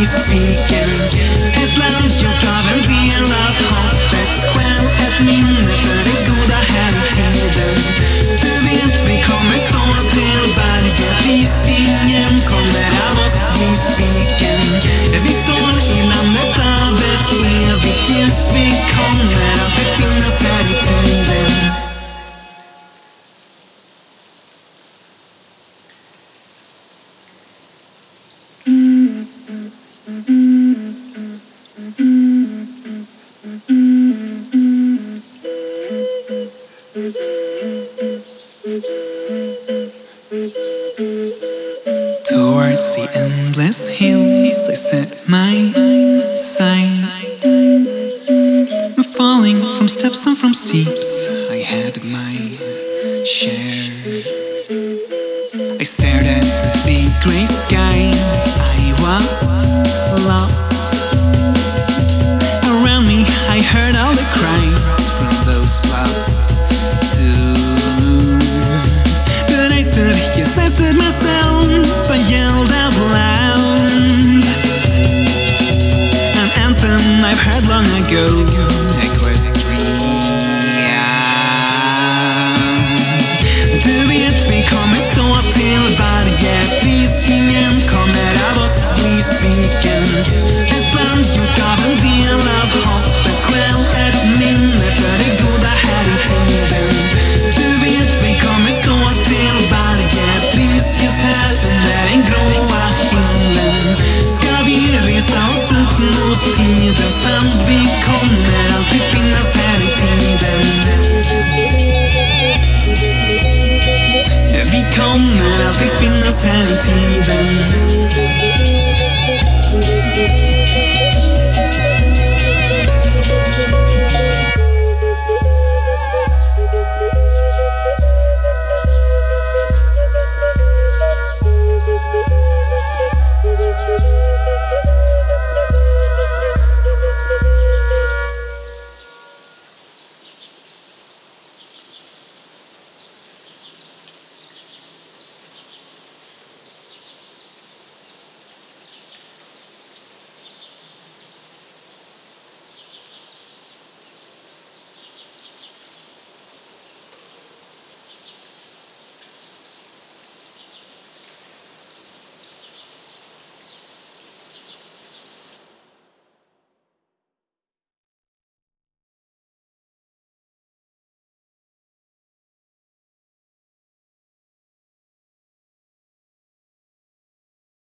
bli sviken. Ett land gjort av en del av hoppet. Själv ett minne för det goda här i tiden. Du vet vi kommer stå till varje pris. Ingen kommer av oss bli sviken. Vi står i landet av ett evigt ljus. Vi kommer alltid finnas här i tiden. Towards the endless hills I set my sight. Falling from steps and from steeps, I had my share. I stared at the big grey sky, I was lost. Around me I heard all the cries from those lost too. But I stood, yes I stood myself, I yelled out loud. An anthem I've heard long ago, Equestria. Du vet vi kommer stå till varje pris. Ingen kommer av oss bli sviken. Ett land gjort av en del av hoppet. Själv ett minne för det goda här i tiden. Du vet vi kommer stå till varje pris. Just här under den gråa himlen ska vi resa oss upp mot tidens sand. Vi kommer alltid finnas här i tiden. Vi kommer alltid finnas här i tiden.